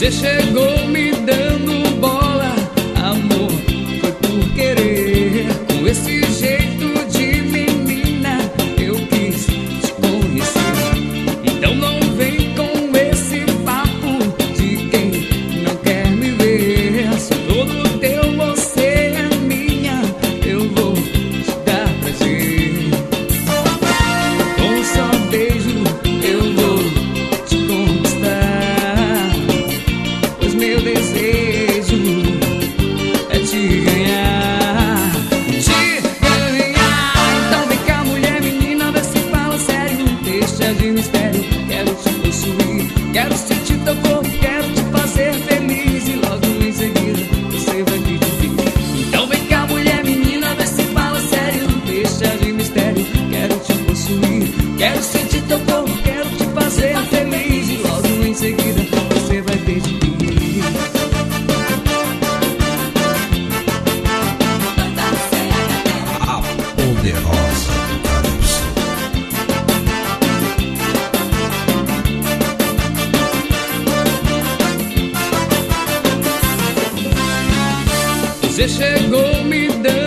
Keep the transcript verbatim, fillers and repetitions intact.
Você chegou me dando bola, amor, foi por querer. Com esse jeito de menina eu quis te conhecer. Então não vem com esse papo de quem não quer me ver. Sou todo teu, você é minha, eu vou te dar prazer. Com um só beijo eu vou te conquistar, pois meu desejo é te ganhar, te ganhar. Então vem cá, mulher, menina, vê se fala sério. Deixa de mistério, quero te possuir, quero sentir teu corpo, quero te fazer feliz. E logo em seguida você vai me dizer. Então vem cá, mulher, menina, vê se fala sério. Deixa de mistério, quero te possuir, quero sentir teu corpo, quero te fazer feliz. E logo em seguida você vai ver de mim. Poderosa do Calypso. Você chegou me dando